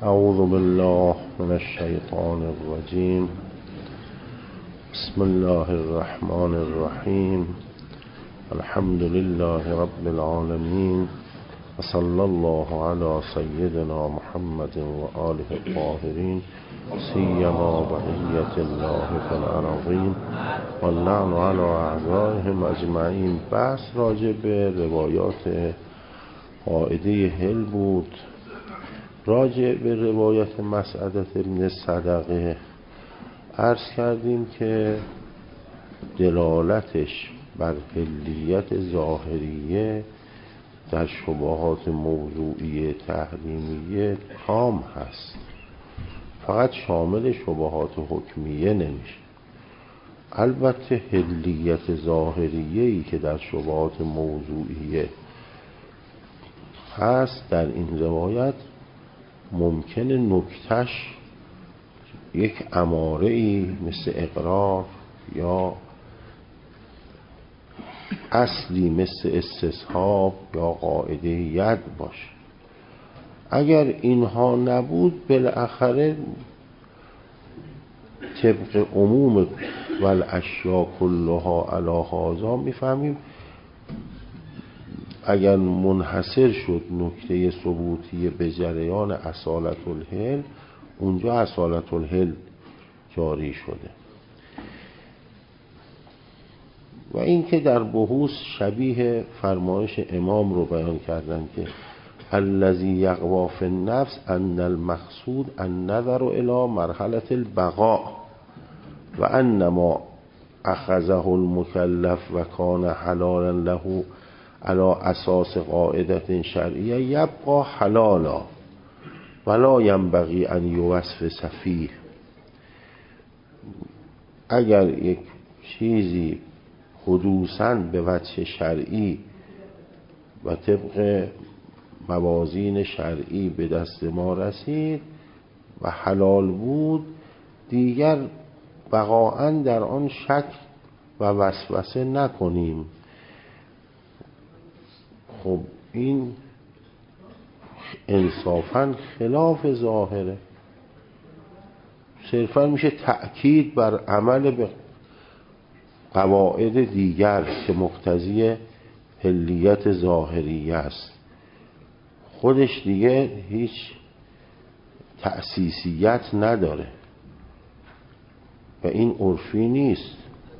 اعوذ بالله من الشیطان الرجیم. بسم الله الرحمن الرحیم. الحمد لله رب العالمین و صلی الله علی سیدنا محمد و آله الطاهرین سیما بقیة الله فی الارضین و اللعن علی اعدائهم اجمعین. بحث راجع به روایات قاعده هل بود. راجع به روایت مسعدة ابن صدقه عرض کردیم که دلالتش بر حلیت ظاهریه در شبهات موضوعی تحریمیه تام هست، فقط شامل شبهات حکمیه نمیشه. البته حلیت ظاهریه‌ای که در شبهات موضوعیه هست در این روایت ممکنه نکتش یک اماره‌ای مثل اقرار یا اصلی مثل استصحاب یا قاعده ید باشه. اگر اینها نبود بالاخره طبق عموم و الاشیاء کلها علی هذا میفهمیم اگر منحصر شد نکته ثبوتی به جریان اصالت الحل، اونجا اصالت الحل جاری شده. و این که در بحوث شبیه فرمایش امام رو بیان کردن که الذی یقوی فی النفس ان المقصود النظر الی مرحله البقاء و انما اخذه المکلف و کان حلالا له علی اساس قاعده شرعیه یبقى حلالا ولا ینبغی ان یوسوس فیه. اگر یک چیزی حدوثاً به وجه شرعی و طبق موازین شرعی به دست ما رسید و حلال بود، دیگر بقاءً در آن شک و وسوسه نکنیم. خب این انصافاً خلاف ظاهره، صرفاً میشه تأکید بر عمل به قواعد دیگر که مقتضی حلیت ظاهریه است. خودش دیگه هیچ تأسیسیت نداره و این عرفی نیست.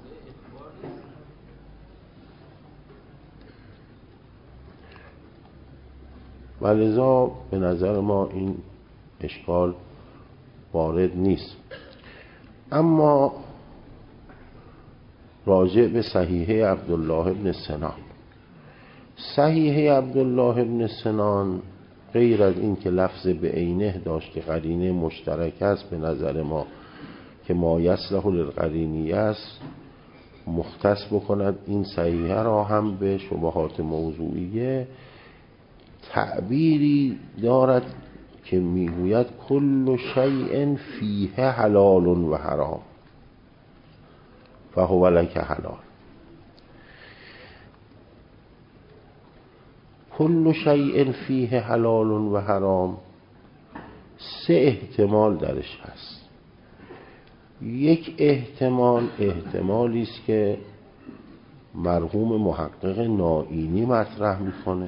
و لذا به نظر ما این اشکال وارد نیست. اما راجع به صحیحه عبدالله ابن سنان، صحیحه عبدالله ابن سنان غیر از این که لفظ به عینه داشت که قرینه مشترک است به نظر ما که ما یصلح للقرینیه است، مختص بکند این صحیحه را هم به شبهات موضوعیه. تعبیری دارد که میگوید کل شیء فیه حلال و حرام فهو لک حلال. کل شیء فیه حلال و حرام، سه احتمال درش هست. یک احتمالی است که مرحوم محقق نائینی مطرح میکنه.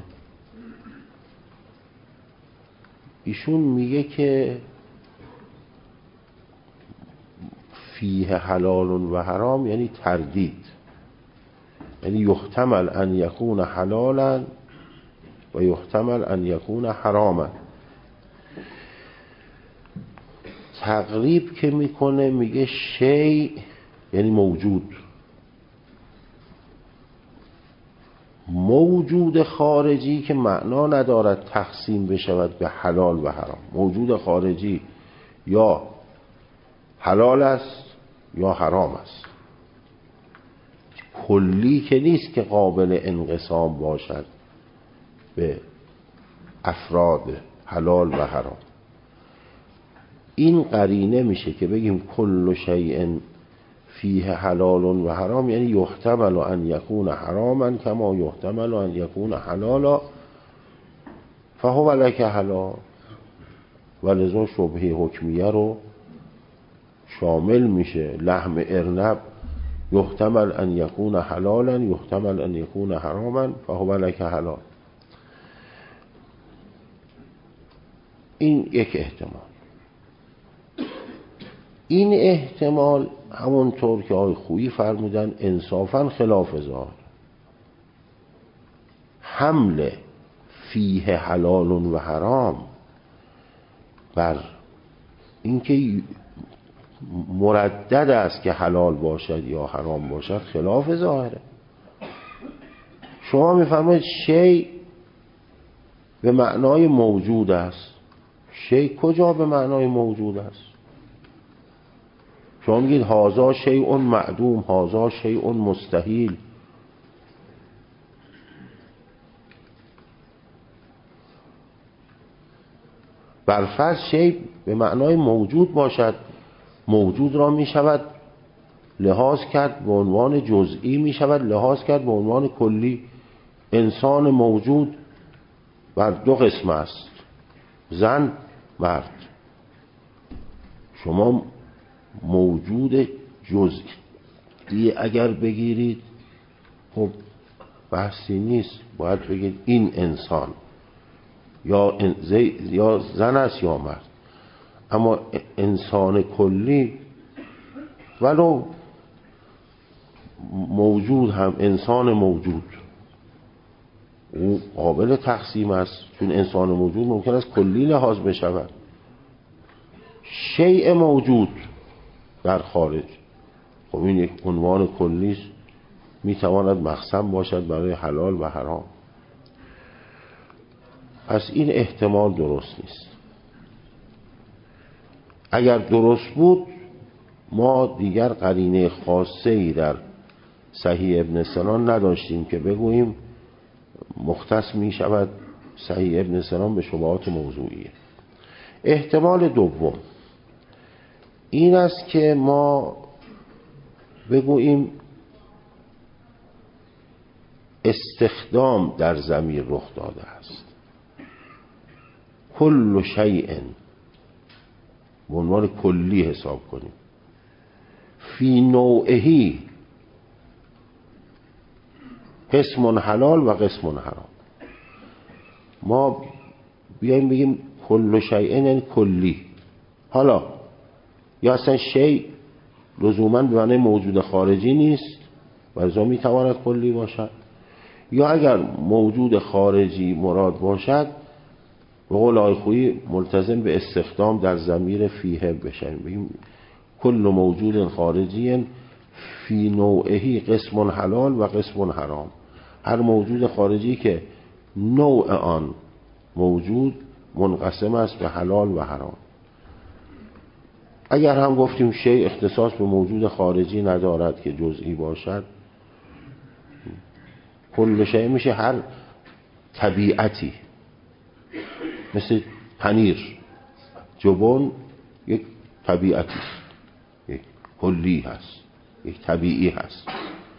ایشون میگه که فیه حلال و حرام یعنی تردید، یعنی یحتمل ان یکون حلالا و یحتمل ان یکون حراما. تقریب که میکنه میگه شیء یعنی موجود خارجی که معنا ندارد تقسیم بشود به حلال و حرام. موجود خارجی یا حلال است یا حرام است، کلی که نیست که قابل انقسام باشد به افراد حلال و حرام. این قرینه میشه که بگیم کل شیء فیه حلال و حرام یعنی یحتمل ان یکون حراما کما یحتمل ان یکون حلالا فهو لک حلال. و لذا شبهه حکمیه رو شامل میشه. لحم ارنب یحتمل ان یکون حلالا یحتمل ان یکون حراما فهو لک حلال. این یک احتمال. این احتمال همونطور که آقای خویی فرمودن انصافا خلاف ظاهر. حمل فیه حلال و حرام بر اینکه مردد است که حلال باشد یا حرام باشد خلاف ظاهره. شما میفرمایید شیء به معنای موجود است. شیء کجا به معنای موجود است؟ شما میگید هذا شیء معدوم، هذا شیء مستحیل. برفرض شیء به معنای موجود باشد، موجود را می شود لحاظ کرد به عنوان جزئی، می شود لحاظ کرد به عنوان کلی. انسان موجود بر دو قسم است، زن مرد. شما موجود جزئی اگر بگیرید خب بحثی نیست، باید بگید این انسان یا زن است یا مرد. اما انسان کلی ولو موجود هم انسان موجود او قابل تقسیم است، چون انسان موجود ممکن است کلی لحاظ بشود. شیء موجود در خارج خب این یک عنوان کلی است، میتواند مقسم باشد برای حلال و حرام. پس این احتمال درست نیست. اگر درست بود ما دیگر قرینه خاصه‌ای در صحیح ابن سنان نداشتیم که بگوییم مختص می شود صحیح ابن سنان به شبهات موضوعیه. احتمال دوم این است که ما بگوییم استخدام در ضمیر رخ داده است. کل شیء به عنوان کلی حساب کنیم. فی نوعهی قسم حلال و قسم حرام. ما بیایم بگیم کل شیء کلی. حالا یا اصلا شیء لزوما به معنی موجود خارجی نیست و لذا میتواند کلی باشد، یا اگر موجود خارجی مراد باشد به قول آقای خویی ملتزم به استخدام در ضمیر فیه بشن، بگیم کل موجود خارجی فی نوعهی قسم حلال و قسم حرام. هر موجود خارجی که نوع آن موجود منقسم است به حلال و حرام. اگر هم گفتیم شیء اختصاص به موجود خارجی ندارد که جزئی باشد، کل شیء میشه هر طبیعتی، مثل پنیر، جبن یک طبیعتی است، یک کلی هست، یک طبیعی هست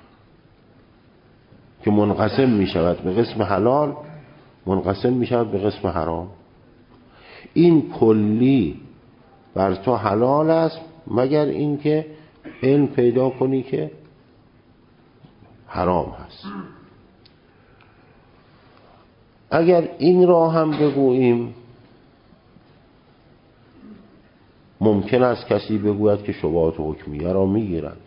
که منقسم می شود به قسم حلال، منقسم می شود به قسم حرام. این کلی بر تو حلال است مگر اینکه علم پیدا کنی که حرام هست. اگر این را هم بگوییم ممکن است کسی بگوید که شبهات حکمیه را میگیرند.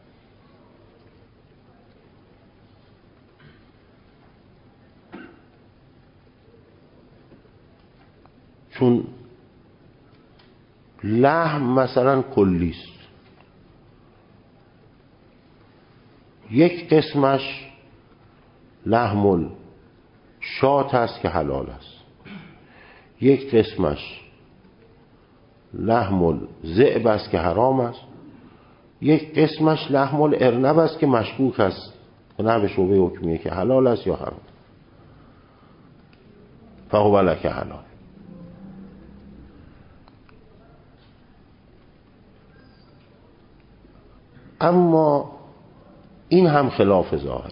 چون لحم مثلا کلی است، یک قسمش لحم شات است که حلال است، یک قسمش لحم ذئب است که حرام است، یک قسمش لحم ارنب است که مشکوک است نه به شبهه حکمیه که حلال است یا حرام. فهو لک حلال. اما این هم خلاف ظاهره.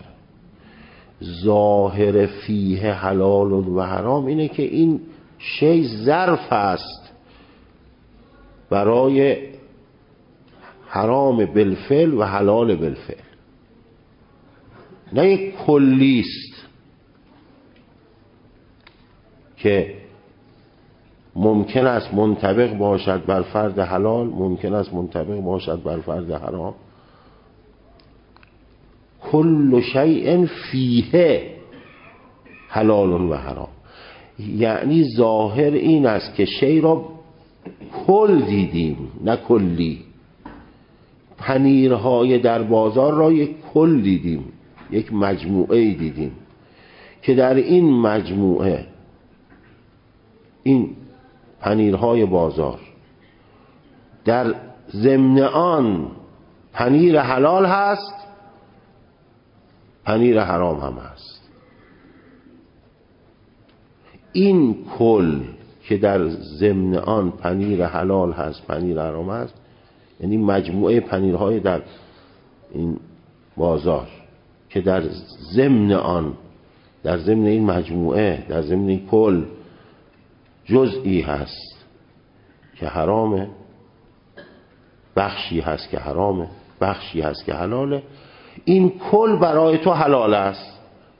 ظاهر فیه حلال و حرام اینه که این شی ظرف است برای حرام بالفعل و حلال بالفعل، نه یک کلیست که ممکن است منطبق باشد بر فرد حلال، ممکن است منطبق باشد بر فرد حرام. کل شیء فیه حلال و حرام، یعنی ظاهر این است که شی را کل دیدیم نه کلی. پنیرهای در بازار را یک کل دیدیم، یک مجموعه دیدیم که در این مجموعه این پنیرهای بازار در ضمن آن پنیر حلال هست، پنیر حرام هم هست. این کل که در ضمن آن پنیر حلال هست پنیر حرام هست، یعنی مجموعه پنیرهای در این بازار که در ضمن آن، در ضمن این مجموعه، در ضمن این کل جزئی هست که حرامه، بخشی هست که حرامه، بخشی هست که حلاله. این کل برای تو حلال است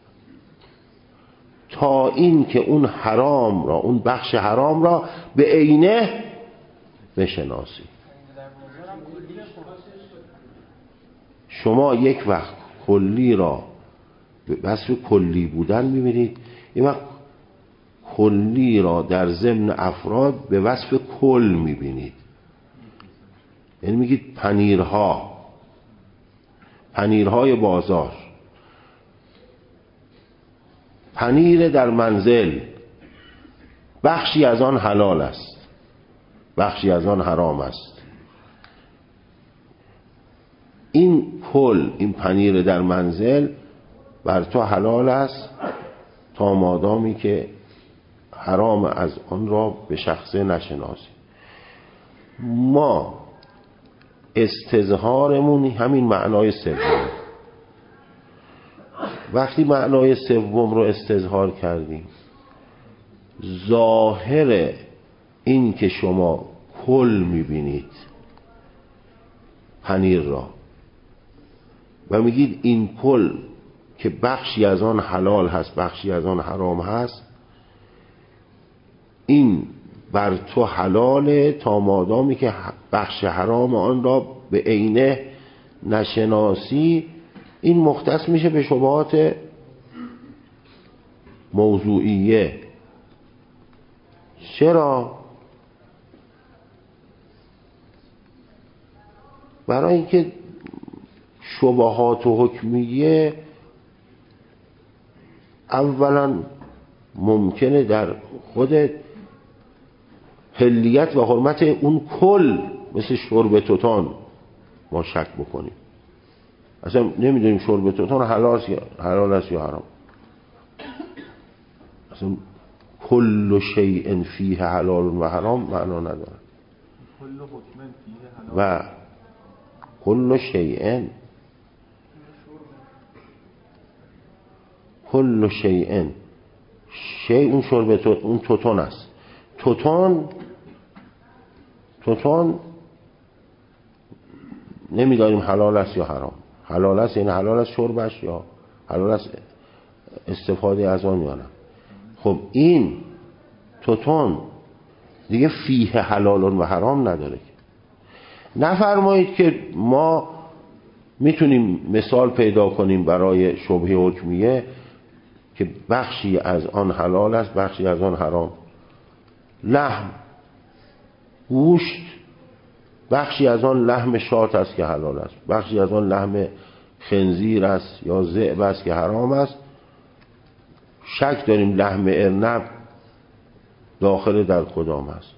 تا این که اون حرام را، اون بخش حرام را به عینه بشناسی. شما یک وقت کلی را به وصف کلی بودن می‌بینید، یک وقت کلی را در ضمن افراد به وصف کل می‌بینید. یعنی میگید پنیرهای بازار، پنیر در منزل، بخشی از آن حلال است، بخشی از آن حرام است. این کل، این پنیر در منزل بر تو حلال است تا مادامی که حرام از آن را به شخصه نشناسی. ما استظهارمون همین معنای سوم. وقتی معنای سوم رو استظهار کردیم، ظاهر این که شما کل میبینید پنیر را و میگید این کل که بخشی از آن حلال هست بخشی از آن حرام هست، این بر تو حلاله تا مادامی که بخش حرام آن را به عینه نشناسی. این مختص میشه به شبهات موضوعیه. چرا؟ برای اینکه شبهات و حکمیه اولا ممکنه در خود حلیت و حرمت اون کل مثل شرب توتان ما شک بکنیم. اصلا نمیدونیم شرب توتان حلال است یا حرام. اصلا کل شیء فیه حلال و حرام معنا نداره. و کل شیء شیء اون شرب اون توتان است. توتان نمیدانیم حلال است یا حرام. حلال است یعنی حلال است شربش یا حلال است استفاده از آن یا نه. خب این توتان دیگه فیه حلال و حرام نداره. نفرمایید که ما میتونیم مثال پیدا کنیم برای شبهه حکمیه که بخشی از آن حلال است بخشی از آن حرام. لحم، گوشت، بخشی از آن لحم شات است که حلال است، بخشی از آن لحم خنزیر است یا ذئب است که حرام است. شک داریم لحم ارنب داخل در کدام است.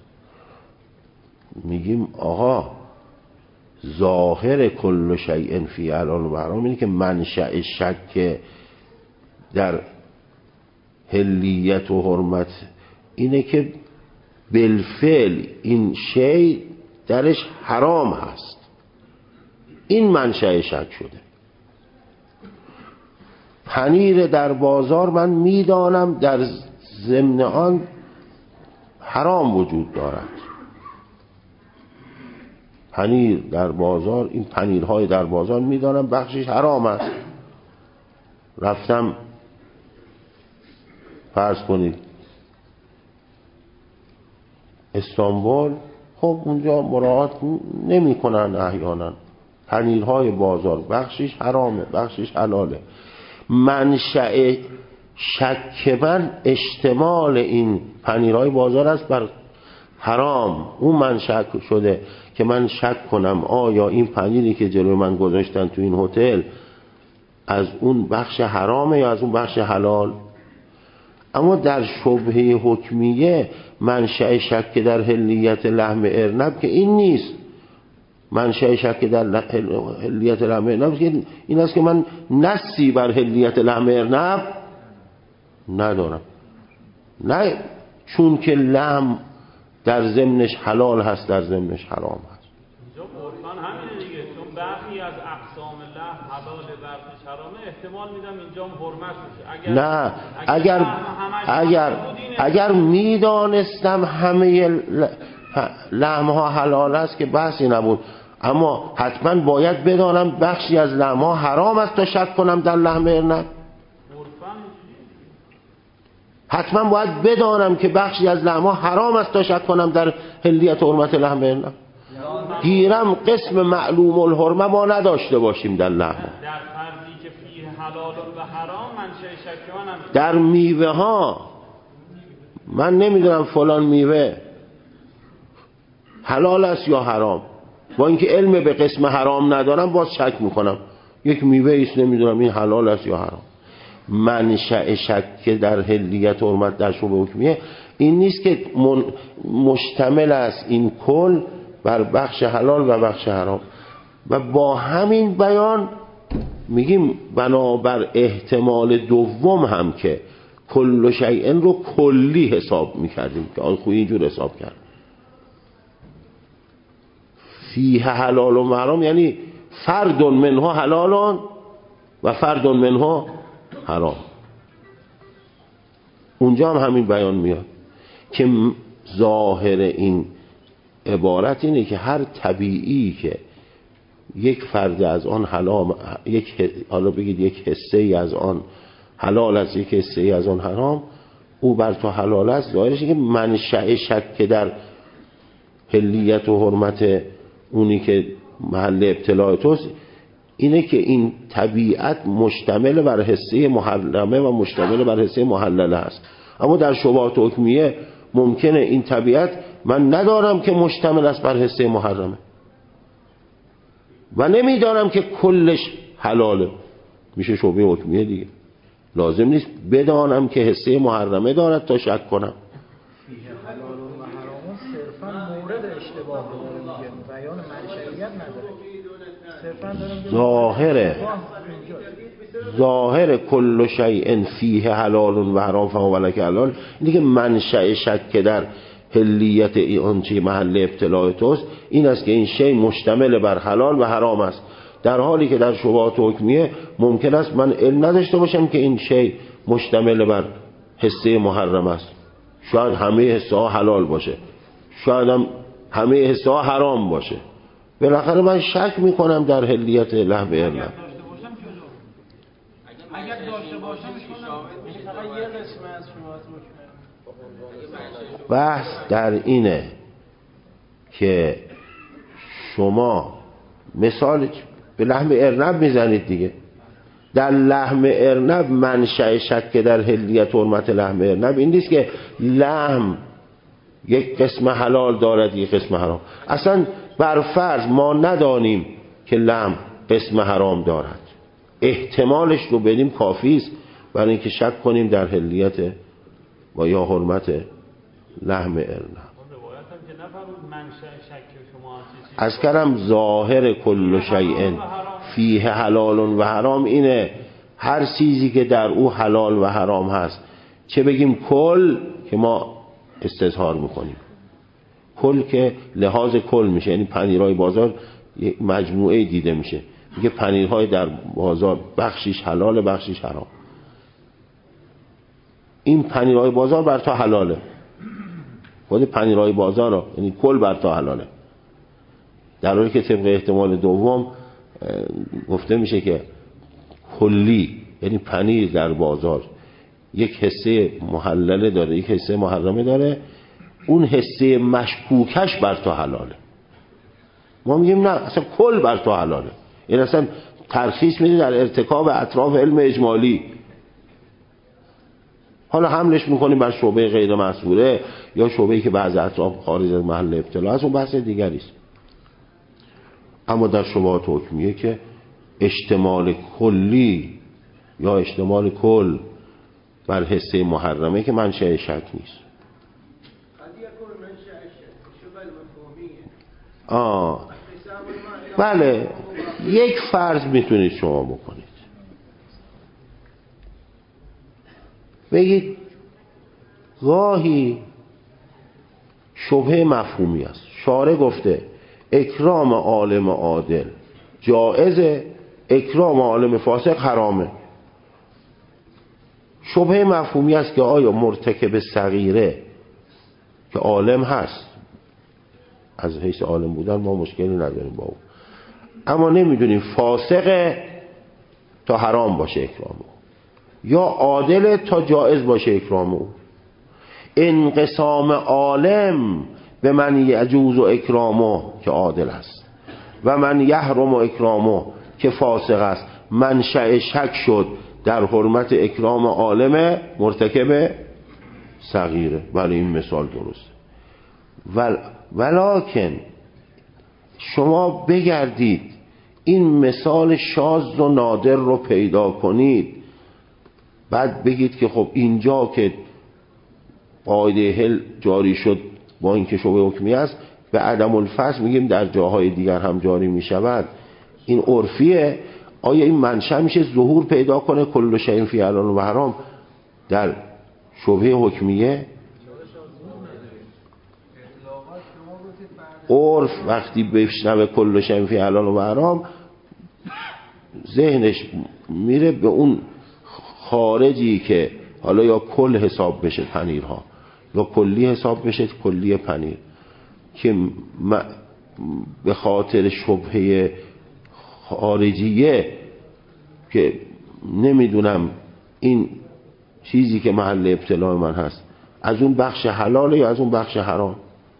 میگیم آقا ظاهر کل شیء فی حلال و حرام اینه که منشأ شک در حلیت و حرمت اینه که بالفعل این شی درش حرام هست. این منشأ شک شده. پنیر در بازار من میدانم در ضمن آن حرام وجود دارد، پنیر در بازار، این پنیرهای در بازار میدانم بخشش حرام است. رفتم فرض کنید استانبول، خب اونجا مراعات نمی کنن احیانا، پنیرهای بازار بخشش حرامه بخشش حلاله. منشأ شک من اشتمال این پنیرهای بازار است بر حرام. اون منشأ شده که من شک کنم آیا این پنیری که جلوی من گذاشتن تو این هتل از اون بخش حرامه یا از اون بخش حلال. اما در شبهه حکمیه منشأ شک در حلیت لحم ارنب که این نیست. منشأ شک در حلیت لحم ارنب این است که من نصی بر حلیت لحم ارنب ندارم، نه چون که لحم در ضمنش حلال هست در ضمنش حرام هست. اینجا قرآن همینه دیگه، چون برخی از اقسام لحم حلال برخیش حرامه، احتمال میدم اینجا هم حرمت میشه. نه اگر میدانستم همه لحم ها حلال است که بحثی نبود، اما حتما باید بدانم بخشی از لحم ها حرام است تا شک کنم در لحم ارنب. حتما باید بدانم که بخشی از لحم ها حرام است تا شک کنم در حلیت حرمت لحم ارنب. گیرم قسم معلوم الحرمه ما نداشته باشیم در لحم. در فردی که فیه حلال و حرام منشأ شک من هم در میوه ها من نمیدونم فلان میوه حلال است یا حرام، با اینکه علم به قسم حرام ندارم باز شک میکنم. یک میوه ایست نمیدونم این حلال است یا حرام. منشأ شک در حلیت حرمت در شبهه حکمیه این نیست که مشتمل است این کل بر بخش حلال و بخش حرام. و با همین بیان میگیم بنابر احتمال دوم هم که کل شیء رو کلی حساب میکردیم که آن خوی اینجور حساب کرد. فیه حلال و حرام یعنی فرد منها حلال و فرد منها حرام. اونجا هم همین بیان میاد که ظاهر این عبارت اینه که هر طبیعی که یک فرد از آن حلال، حالا بگید یک حصه ای از آن حلال است یک حصه ای از آن حرام، او بر تو حلال است. ظاهرش که منشأ شک در حلیت و حرمت اونی که محل ابتلاع توست اینه که این طبیعت مشتمل بر حصه محرمه و مشتمل بر حصه محلله است. اما در شبهات حکمیه ممکنه این طبیعت من ندارم که مشتمل است بر حصه محرمه و نمیدانم که کلش حلاله، میشه شبهه حکمیه دیگه. لازم نیست بدانم که حصه محرمه دارد تا شک کنم. فیه حلال و حرام صرفا مورد اشتباه داره، میگه بیان منشئیت نداره. ظاهر کل شیء فیه حلال و حرام فهو لک حلال اینه که منشأ شک در حلیت آنچه محل ابتلاع توست این است که این شی مشتمل بر حلال و حرام است، در حالی که در شبهات حکمیه ممکن است من علم نداشته باشم که این شی مشتمل بر حصه محرم است. شاید همه حصه ها حلال باشه، شاید هم همه حصه ها حرام باشه. بالاخره من شک میکنم در حلیت لحم ارنب. اگر داشته باشم فقط یه قسم از شبهات حکمیه. بحث در اینه که شما مثال به لحم ارنب میزنید دیگه. در لحم ارنب منشأ شک در حلیت حرمت لحم ارنب این نیست که لحم یک قسم حلال دارد یک قسم حرام. اصلا بر فرض ما ندانیم که لحم قسم حرام دارد، احتمالش رو بدیم کافی است برای اینکه شک کنیم در حلیت و یا حرمت لحم ارنب. از کلم ظاهر کل شیء فیه حلال و حرام اینه هر چیزی که در او حلال و حرام هست، چه بگیم کل که ما استظهار میکنیم، کل که لحاظ کل میشه، یعنی پنیرهای بازار یک مجموعه دیده میشه، میگه پنیرهای در بازار بخشیش حلاله بخشیش حرام. این پنیرهای بازار بر تو حلاله، خود پنیرهای بازار یعنی کل بر تو حلاله. در حالی که طبق احتمال دوم گفته میشه که کلی، یعنی پنیر در بازار یک حصه محلله داره، یک حصه محرمه داره، اون حصه مشکوکش بر تو حلاله. ما میگیم نه، اصلا کل بر تو حلاله. این اصلا ترخیص میده در ارتکاب اطراف علم اجمالی. حالا حملش میکنیم بر شعبه غیر مسئوله یا شعبه‌ای که بعض اطراف خارج از محل ابتلا است، اون بحث دیگری است. اما در شبهات حکمیه که اشتمال کلی یا اشتمال کل بر حصه محرمه که منشأ شک نیست. بله، یک فرض میتونید شما بکنید، بگید گاهی شبهه مفهومی است. شارع گفته اکرام عالم عادل جائزه، اکرام عالم فاسق حرامه. شبهه مفهومی است که آیا مرتکب صغیره که عالم هست، از حیث عالم بودن ما مشکلی نداریم با او، اما نمیدونیم فاسقه تا حرام باشه اکرام او، یا عادل تا جائز باشه اکرام او. انقسام عالم به من یجوز و اکرامه که عادل است و من یحرم و اکرامه که فاسق است، منشأ شک شد در حرمت اکرام عالم مرتکب صغیره. بله این مثال درسته. ولکن شما بگردید این مثال شاذ و نادر رو پیدا کنید، بعد بگید که خب اینجا که قاعده حل جاری شد با اینکه شبهه حکمی است، به عدم الفصل میگیم در جاهای دیگر هم جاری میشود، این عرفیه. آیا این منشأ میشه ظهور پیدا کنه کل شیء فی حلال و حرام در شبهه حکمیه؟ عرف وقتی بشنوه کل شیء فی حلال و حرام ذهنش میره به اون خارجی که حالا یا کل حساب بشه پنیرها یا کلی حساب بشه کلی پنیر، که به خاطر شبهه خارجیه که نمیدونم این چیزی که محل ابتلا من هست از اون بخش حلاله یا از اون بخش حرام،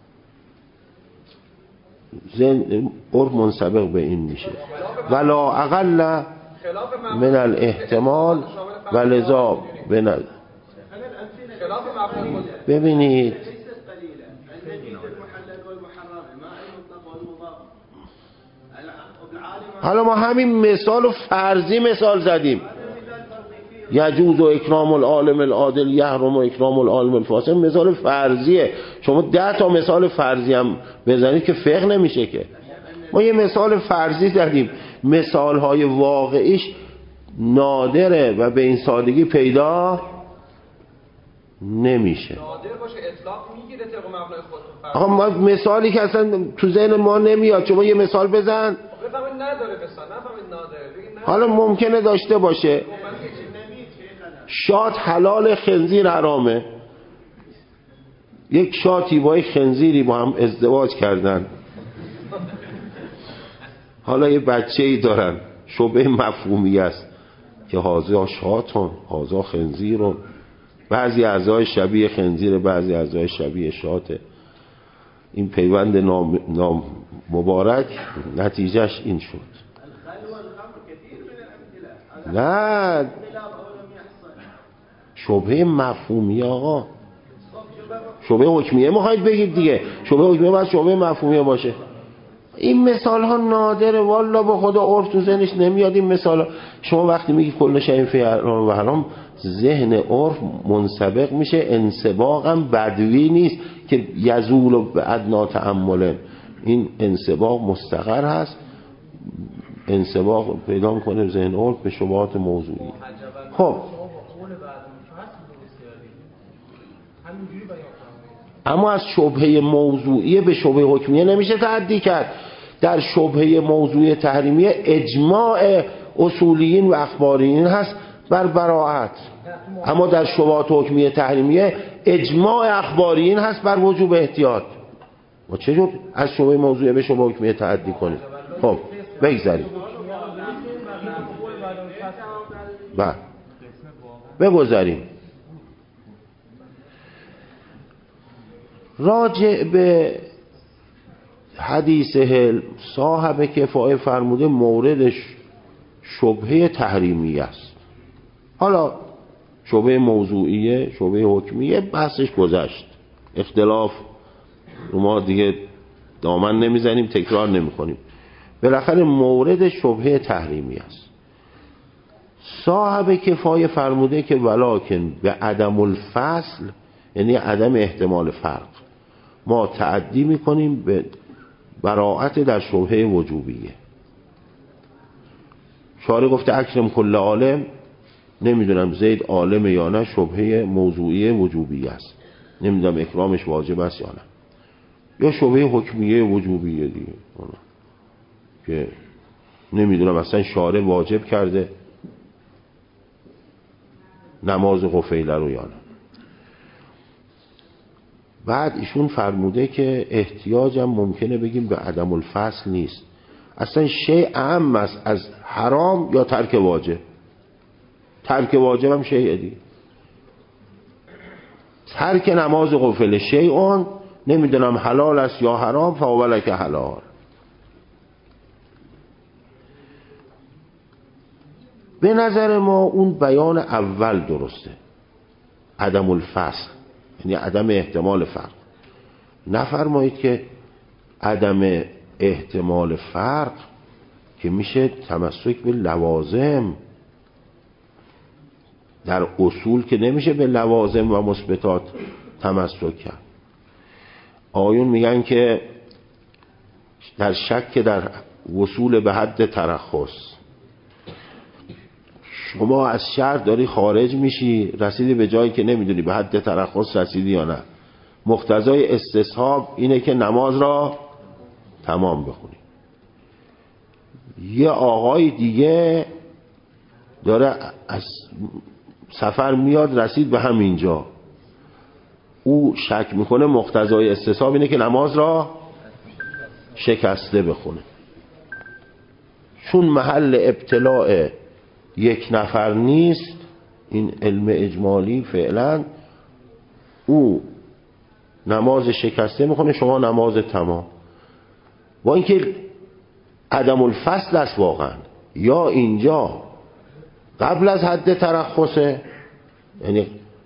عرف منسبق به این میشه ولا اقل من الاحتمال ولذا ببینید. حالا ما همین مثال و فرضی مثال زدیم، یجوز و اکرام العالم العادل یحرم و اکرام العالم الفاسق، مثال فرضیه. شما 10 تا مثال فرضی هم بزنید که فقه نمیشه که. ما یه مثال فرضی زدیم، مثال های واقعیش نادره و به این سادگی پیدا نمیشه. نادر باشه اطلاق میگیره طبق مبنای خودتون. آقا ما مثالی که اصلا تو ذهن ما نمیاد، شما یه مثال بزن. بفهمید نداره مثال، نفهمید نادره. حالا ممکنه داشته باشه. شات حلال خنزیر حرامه. یک شاتی با یک خنزیری با هم ازدواج کردن، حالا یه بچه‌ای دارن، شبهه مفهومی است که هازا شاتون هازا خنزیرون، بعضی اعضای شبیه خنزیر بعضی اعضای شبیه شاته. این پیوند نام مبارک نتیجهش این شد. نه شبهه مفهومی آقا، شبهه حکمیه میخواید بگید دیگه، شبهه حکمیه باید شبهه مفهومیه باشه. این مثال ها نادره والله، به خدا عرف تو ذهنش نمیاد این مثال ها. شما وقتی میگی کل شیء فی حلال و حرام، ذهن عرف منسبق میشه، انسباقم بدوی نیست که یزول و ادنا تأمل، این انسباق مستقر هست، انسباق پیدا میکنه ذهن عرف به شبهات موضوعی. خب اما از شبهه موضوعی به شبهه حکمیه نمیشه تعدی کرد. در شبهه موضوعی تحریمیه اجماع اصولیین و اخباریین هست بر براءت، اما در شبهات حکمیه تحریمیه اجماع اخباریین هست بر وجوب احتیاط. ما چجور از شبهه موضوعیه به شبهه حکمیه تعدی کنیم؟ خب بگذاریم بگذاریم. راجع به حدیث حلم صاحب کفایه فرموده موردش شبهه تحریمیه است. حالا شبهه موضوعیه، شبهه حکمیه، بحثش گذشت، اختلاف رو ما دیگه دامن نمیزنیم، تکرار نمی کنیم. بالاخره مورد شبهه تحریمیه است. صاحب کفایه فرموده که ولکن به عدم الفصل، یعنی عدم احتمال فرق، ما تعدی میکنیم به براءت در شبهه وجوبیه. شارع گفته اکرم کل عالم، نمیدونم زید عالم یا نه، شبهه موضوعیه وجوبیه است، نمیدونم اکرامش واجب است یا نه. یا شبهه حکمیه وجوبیه دیگه که نمیدونم اصلا شارع واجب کرده نماز قفیله رو یا نه. بعد ایشون فرموده که احتیاجم ممکنه بگیم به عدم الفصل نیست، اصلا شیء اهم است از حرام یا ترک واجب. ترک واجب هم شیء دیگه. ترک نماز قفله شیء، نمیدونم حلال است یا حرام، فاولک حلال. به نظر ما اون بیان اول درسته، عدم الفصل یعنی عدم احتمال فرق. نفرمایید که عدم احتمال فرق که میشه تمسک به لوازم، در اصول که نمیشه به لوازم و مثبتات تمسک کرد. آیون میگن که در شک در وصول به حد ترخص، شما از شرط داری خارج میشی، رسیدی به جایی که نمیدونی به حد ترخص رسیدی یا نه، مقتضای استصحاب اینه که نماز را تمام بخونی. یه آقای دیگه داره از سفر میاد، رسید به همینجا، او شک میکنه مقتضای استصحاب اینه که نماز را شکسته بخونه. چون محل ابتلاع یک نفر نیست، این علم اجمالی فعلا، او نماز شکسته میکنه، شما نماز تمام. با اینکه عدم الفصل است واقعا، یا اینجا قبل از حد ترخصه، یعنی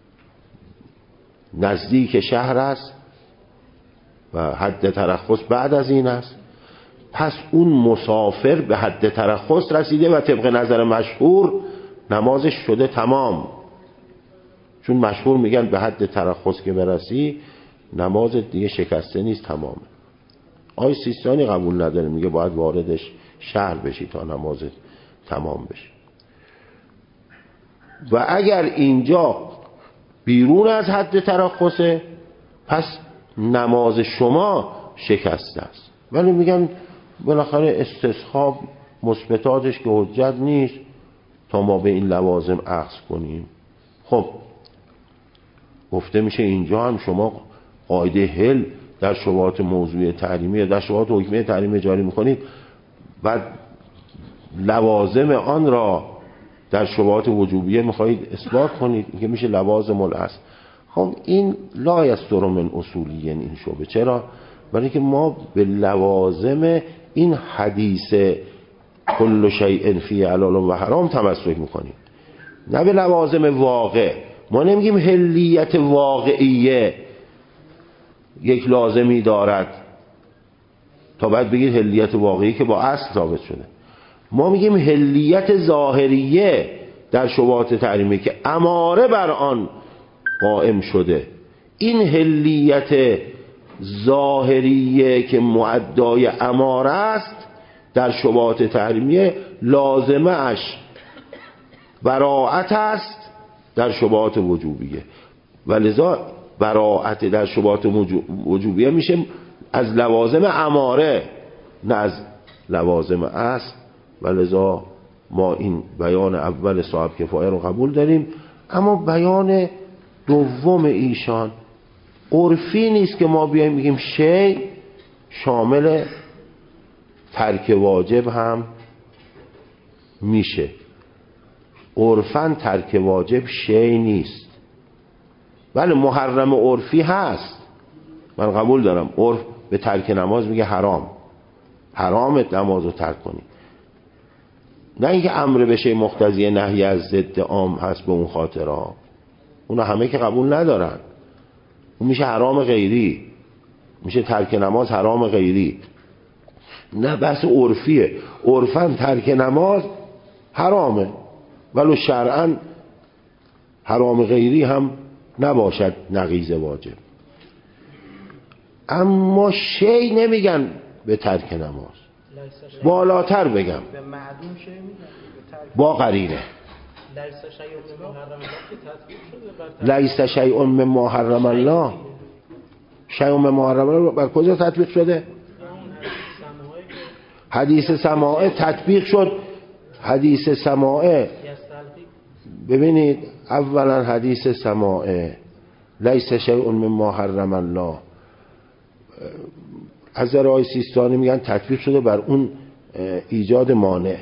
نزدیک شهر است و حد ترخص بعد از این است، پس اون مسافر به حد ترخص رسیده و طبق نظر مشهور نمازش شده تمام. چون مشهور میگن به حد ترخص که برسی نماز دیگه شکسته نیست، تمامه. آقای سیستانی قبول نداره، میگه باید واردش شهر بشی تا نماز تمام بشه. و اگر اینجا بیرون از حد ترخصه، پس نماز شما شکسته است. ولی میگن بالاخره استصحاب مثبتاتش که حجت نیست تا ما به این لوازم اخذ کنیم. خب گفته میشه اینجا هم شما قاعده حل در شبهات موضوعی تحریمی، در شبهات حکمی تحریمی جاری میکنید، بعد لوازم آن را در شبهات وجوبیه میخواهید اثبات کنید، که میشه لوازم الاصل. خب این لا یصدر من اصولی این شبهه. چرا؟ برای که ما به لوازم این حدیث کل شیء فی حلال و حرام تمسک میکنیم، نه به لوازم واقع. ما نمیگیم حلیت واقعیه یک لازمی دارد تا بعد بگید حلیت واقعی که با اصل ثابت شده. ما میگیم حلیت ظاهریه در شبهات تحریمی که اماره بر آن قائم شده. این حلیت ظاهریه که معدای اماره است در شبهات تحریمیه، لازمه اش براءت است در شبهات وجوبیه. ولذا براءت در شبهات وجوبیه میشه از لوازم اماره نه از لوازم اصل. ولذا ما این بیان اول صاحب کفایه رو قبول داریم. اما بیان دوم ایشان عرفی نیست که ما بیایم بگیم شی شامل ترک واجب هم میشه. عرفاً ترک واجب شی نیست، ولی محرم عرفی هست. من قبول دارم عرف به ترک نماز میگه حرام نماز رو ترک کنی، نه اینکه امر بشه مقتضی نهی از ضد عام هست به اون خاطره. اونا همه که قبول ندارن، اون میشه حرام غیری، میشه ترک نماز حرام غیری، نه بحث عرفیه. عرفاً ترک نماز حرامه، ولو شرعاً حرام غیری هم نباشد نقیض واجب. اما شی نمیگن به ترک نماز، بالاتر بگم به معدوم شی میگن با قرینه. لیس شیء مما حرم الله. شیء مما حرم الله بر کجا تطبیق شده؟ حدیث سماعه تطبیق شد. حدیث سماعه ببینید، اولا حدیث سماعه لیس شیء مما حرم الله، حضرت آقای سیستانی میگن تطبیق شده بر اون ایجاد مانع.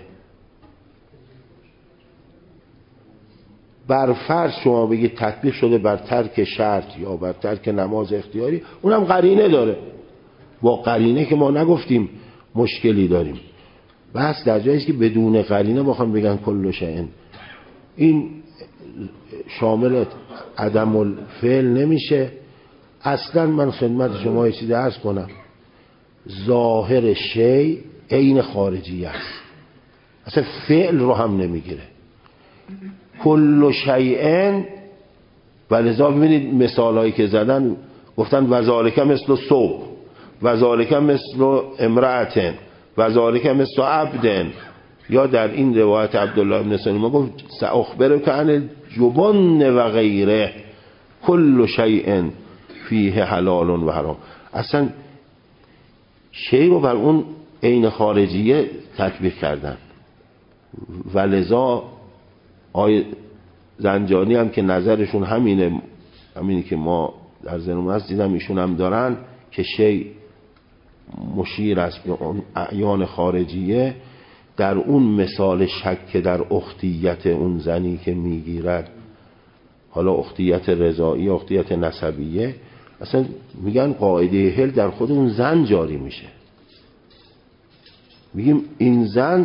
بر فرض شما بگید تطبیق شده بر ترک شرط یا بر ترک نماز اختیاری، اونم قرینه داره. با قرینه که ما نگفتیم مشکلی داریم، بس در جایی است که بدون قرینه بخوام بگن کل شیء، این شامل عدم الفعل نمیشه. اصلا من خدمت شما یه چیزی عرض کنم، ظاهر شی عین خارجی است، اصلا فعل رو هم نمیگیره. کل شیء، ولذا ببینید مثال هایی که زدن، گفتن وذالک مثل صوب، وذالک مثل امرأة، وذالک مثل عبد. یا در این روایت عبدالله بن سلمة گفت سأخبرک عن الجبن و غیره کل شیء فیه حلال و حرام. اصلا شی رو بر اون عین خارجیه تطبیق کردن. ولذا آیه زنجانی هم که نظرشون همینی که ما در ذهنمون هست، دیدم ایشون هم دارن که شی مشیر است به اون اعیان خارجیه. در اون مثال شک در اختیت اون زنی که میگیرد، حالا اختیت رضایی یا اختیت نسبیه، اصلا میگن قاعده حل در خود اون زن جاری میشه. میگیم این زن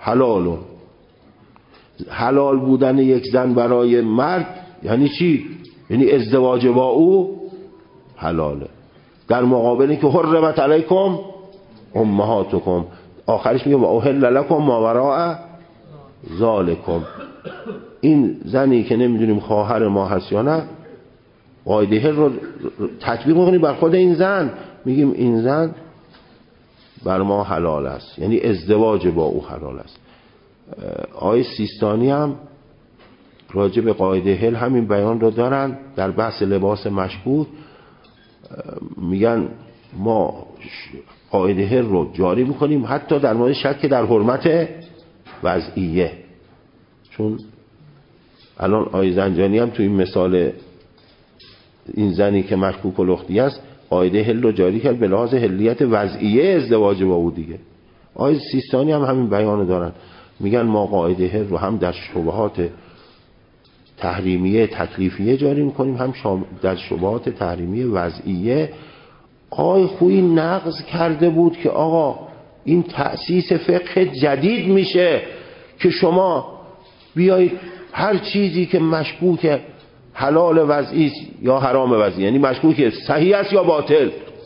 حلال بودن یک زن برای مرد یعنی چی؟ یعنی ازدواج با او حلاله. در مقابل که حرمت علیکم امهاتکم، آخرش میگه و احل لکم ما وراء ذالکم. این زنی که نمیدونیم خواهر ما هست یا نه، قاعده حل رو تطبیق میکنیم بر خود این زن، میگیم این زن بر ما حلال است، یعنی ازدواج با او حلال است. آیه سیستانی هم راجع به قاعده حل همین بیان رو دارن در بحث لباس مشبوه. میگن ما قاعده حل رو جاری میکنیم حتی در مورد شک در حرمت وضعیه، چون الان آیه زنجانی هم تو این مثال این زنی که مشکوک الاختی است قاعده حل رو جاری کرد به لحاظ حلیت وضعیه ازدواج با او دیگه. آیه سیستانی هم همین بیان دارن، میگن ما قاعده حل رو هم در شبهات تحریمیه تکلیفیه جاری میکنیم، هم در شبهات تحریمیه وضعیه. آقای خویی نقض کرده بود که آقا این تأسیس فقه جدید میشه که شما بیایید هر چیزی که مشکوک حلال وضعی یا حرام وضعی، یعنی مشکوک صحیح است یا باطل،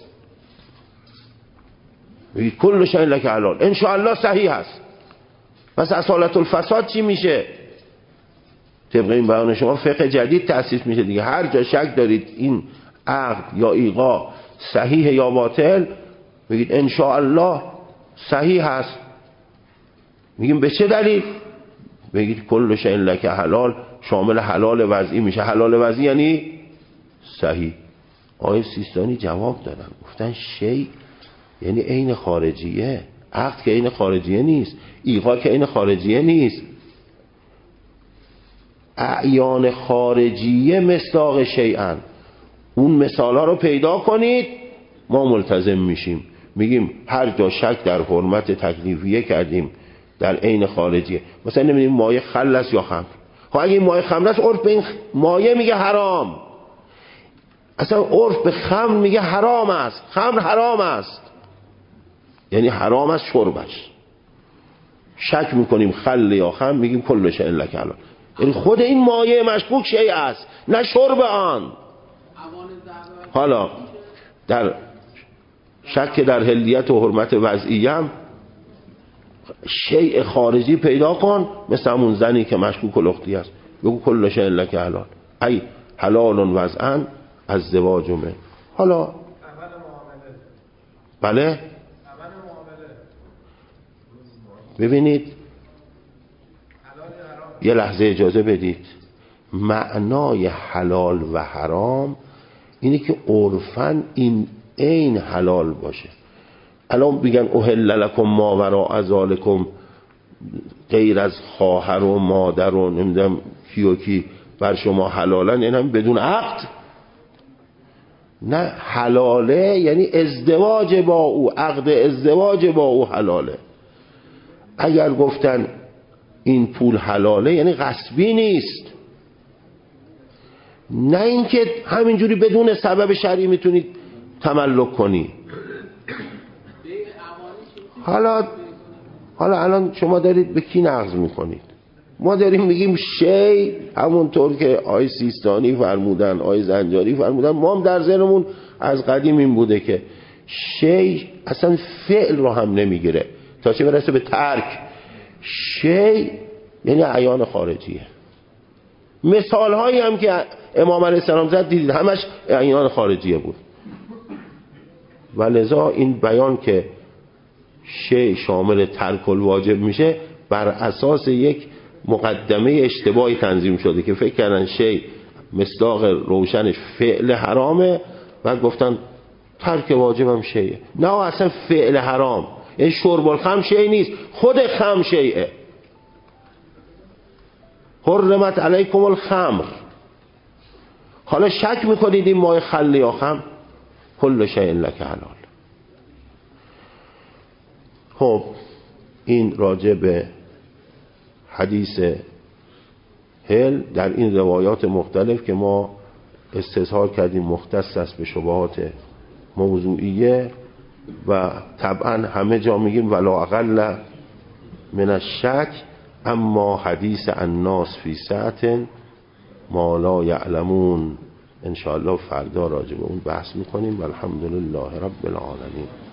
بگید کل شیء لک حلال، ان شاء الله صحیح است. پس اصالت الفساد چی میشه؟ طبق این بیان شما فقه جدید تأسیس میشه دیگه. هر جا شک دارید این عقد یا ایقاع صحیح یا باطل، بگید ان شاء الله صحیح هست. میگیم به چه دلیل؟ بگید کل شیء لک حلال شامل حلال وضعی میشه. حلال وضعی یعنی صحیح. آیه سیستانی جواب دادن، گفتن شیء یعنی عین خارجیه. عقد که عین خارجیه نیست، ایقاع که عین خارجیه نیست. اعیان خارجیه مصداق شیئن. اون مثالا رو پیدا کنید ما ملتزم میشیم. میگیم هر جا شک در حرمت تکلیفیه کردیم در عین خارجیه، مثلا نمیدونیم مایه خل است یا خمر. خب اگه این مایه خمر است، عرف به این مایه میگه حرام، اصلا عرف به خمر میگه حرام است، خمر حرام است، یعنی حرام است شربش. شک میکنیم خل یا خمر، میگیم کل شیء لک حلال، یعنی خود این مایه مشکوک شیء است نه شرب آن. حالا در شک در حلیت و حرمت وضعیه هم شیء خارجی پیدا کن، مثل همون زنی که مشکوک لختی است، بگو کل شیء لک حلال، ای حلال وضعا الزواج من. حالا بله ببینید، یه لحظه اجازه بدید. معنای حلال و حرام اینه که عرفاً این عین حلال باشه. الان بگن احل لکم ما وراء ذالکم، غیر از خواهر و مادر و نمیدونم کی و کی بر شما حلالن، یعنی هم بدون عقد. نه، حلاله یعنی ازدواج با او، عقد ازدواج با او حلاله. اگر گفتن این پول حلاله یعنی غصبی نیست، نه اینکه همینجوری بدون سبب شرعی میتونید تملک کنی. حالا الان شما دارید به کی نقض میکنید؟ ما داریم میگیم شی، همونطور که آی سیستانی فرمودن، آی زنجاری فرمودن، ما هم در ذهنمون از قدیم این بوده که شی اصلا فعل رو هم نمیگیره تا چه برسه به ترک. شی یعنی عیان خارجیه. مثال هایی هم که امام علیه السلام زد دیدید همش عیان خارجیه بود. و لذا این بیان که شی شامل ترک الواجب میشه بر اساس یک مقدمه اشتباهی تنظیم شده که فکر کردن شی مصداق روشنش فعل حرامه و گفتن ترک واجب هم شیه. نه، اصلا فعل حرام این شرب الخمر شی نیست، خود خمر شیه. حرمت علیکم الخمر. حالا شک میکنید این مایه خل یا خمر، کل شیء لک حلال. خب این راجع به حدیث هل در این روایات مختلف که ما استظهار کردیم مختص است به شبهات موضوعیه و طبعا همه جا میگیم ولا اقل من الشک، اما حدیث الناس فی ساعت ما لا یعلمون. انشاءالله فردا راجع به اون بحث میکنیم. والحمدلله رب العالمین.